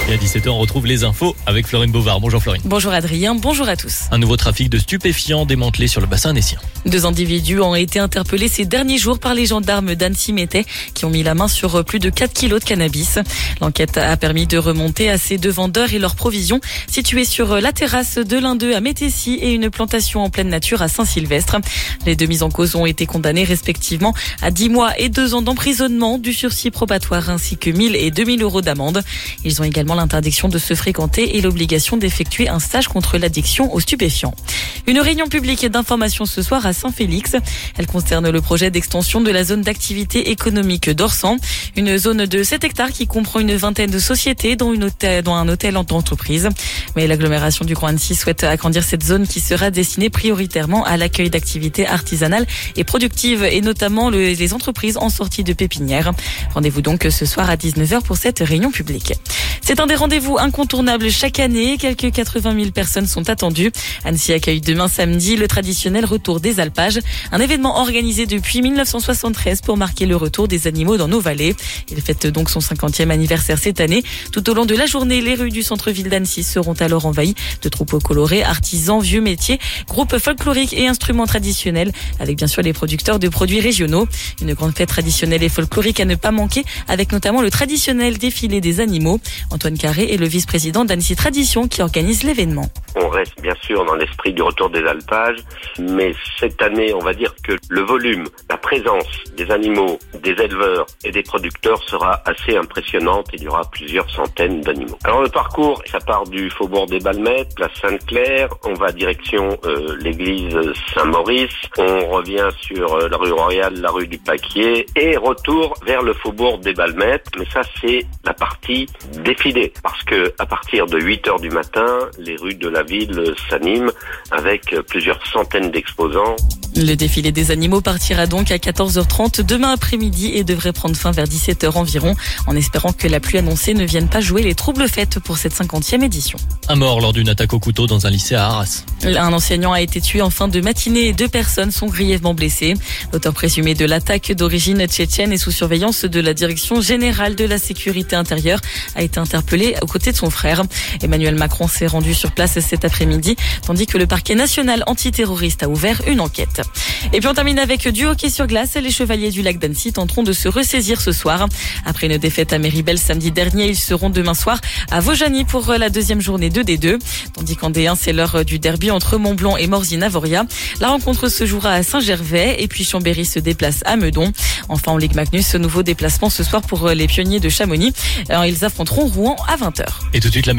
Et à 17h, on retrouve les infos avec Florine Bovard. Bonjour Florine. Bonjour Adrien, bonjour à tous. Un nouveau trafic de stupéfiants démantelé sur le bassin annécien. 2 individus ont été interpellés ces derniers jours par les gendarmes d'Annecy-Métais qui ont mis la main sur plus de 4 kilos de cannabis. L'enquête a permis de remonter à ces 2 vendeurs et leurs provisions situées sur la terrasse de l'un d'eux à Métessy et une plantation en pleine nature à Saint-Sylvestre. Les 2 mis en cause ont été condamnés respectivement à 10 mois et 2 ans d'emprisonnement, du sursis probatoire ainsi que 1 000 et 2 000 euros d'amende. Ils ont également l'interdiction de se fréquenter et l'obligation d'effectuer un stage contre l'addiction aux stupéfiants. Une réunion publique d'information ce soir à Saint-Félix. Elle concerne le projet d'extension de la zone d'activité économique d'Orsan, une zone de 7 hectares qui comprend une vingtaine de sociétés dont un hôtel en entreprise. Mais l'agglomération du Grand Annecy souhaite agrandir cette zone qui sera destinée prioritairement à l'accueil d'activités artisanales et productives et notamment les entreprises en sortie de pépinière. Rendez-vous donc ce soir à 19h pour cette réunion publique. C'est un des rendez-vous incontournables chaque année. Quelques 80 000 personnes sont attendues. Annecy accueille demain samedi le traditionnel retour des alpages, un événement organisé depuis 1973 pour marquer le retour des animaux dans nos vallées. Il fête donc son 50e anniversaire cette année. Tout au long de la journée, les rues du centre-ville d'Annecy seront alors envahies de troupeaux colorés, artisans, vieux métiers, groupes folkloriques et instruments traditionnels, avec bien sûr les producteurs de produits régionaux. Une grande fête traditionnelle et folklorique à ne pas manquer, avec notamment le traditionnel défilé des animaux. Antoine Carré est le vice-président d'Annecy Tradition qui organise l'événement. On reste bien sûr dans l'esprit du retour des alpages, mais cette année, on va dire que le volume, la présence des animaux, des éleveurs et des producteurs sera assez impressionnante. Il y aura plusieurs centaines d'animaux. Alors le parcours, ça part du faubourg des Balmettes, place Sainte-Claire, on va direction l'église Saint-Maurice, on revient sur la rue Royale, la rue du Paquier et retour vers le faubourg des Balmettes. Mais ça, c'est la partie défilée, parce que à partir de 8h du matin, les rues de la ville s'animent avec plusieurs centaines d'exposants. Le défilé des animaux partira donc à 14h30 demain après-midi et devrait prendre fin vers 17h environ, en espérant que la pluie annoncée ne vienne pas jouer les troubles fêtes pour cette 50e édition. Un mort lors d'une attaque au couteau dans un lycée à Arras. Un enseignant a été tué en fin de matinée et 2 personnes sont grièvement blessées. L'auteur présumé de l'attaque d'origine tchétchène et sous surveillance de la Direction générale de la sécurité intérieure a été interpellé aux côtés de son frère. Emmanuel Macron s'est rendu sur place cet après-midi, tandis que le parquet national antiterroriste a ouvert une enquête. Et puis on termine avec du hockey sur glace. Les Chevaliers du Lac d'Annecy tenteront de se ressaisir ce soir. Après une défaite à Méribel samedi dernier, ils seront demain soir à Vaujany pour la 2e journée de D2. Tandis qu'en D1, c'est l'heure du derby entre Montblanc et Morzine-Avoria. La rencontre se jouera à Saint-Gervais et puis Chambéry se déplace à Meudon. Enfin, en Ligue Magnus, nouveau déplacement ce soir pour les Pionniers de Chamonix. Alors, ils affronteront Rouen à 20h. Et tout de suite, la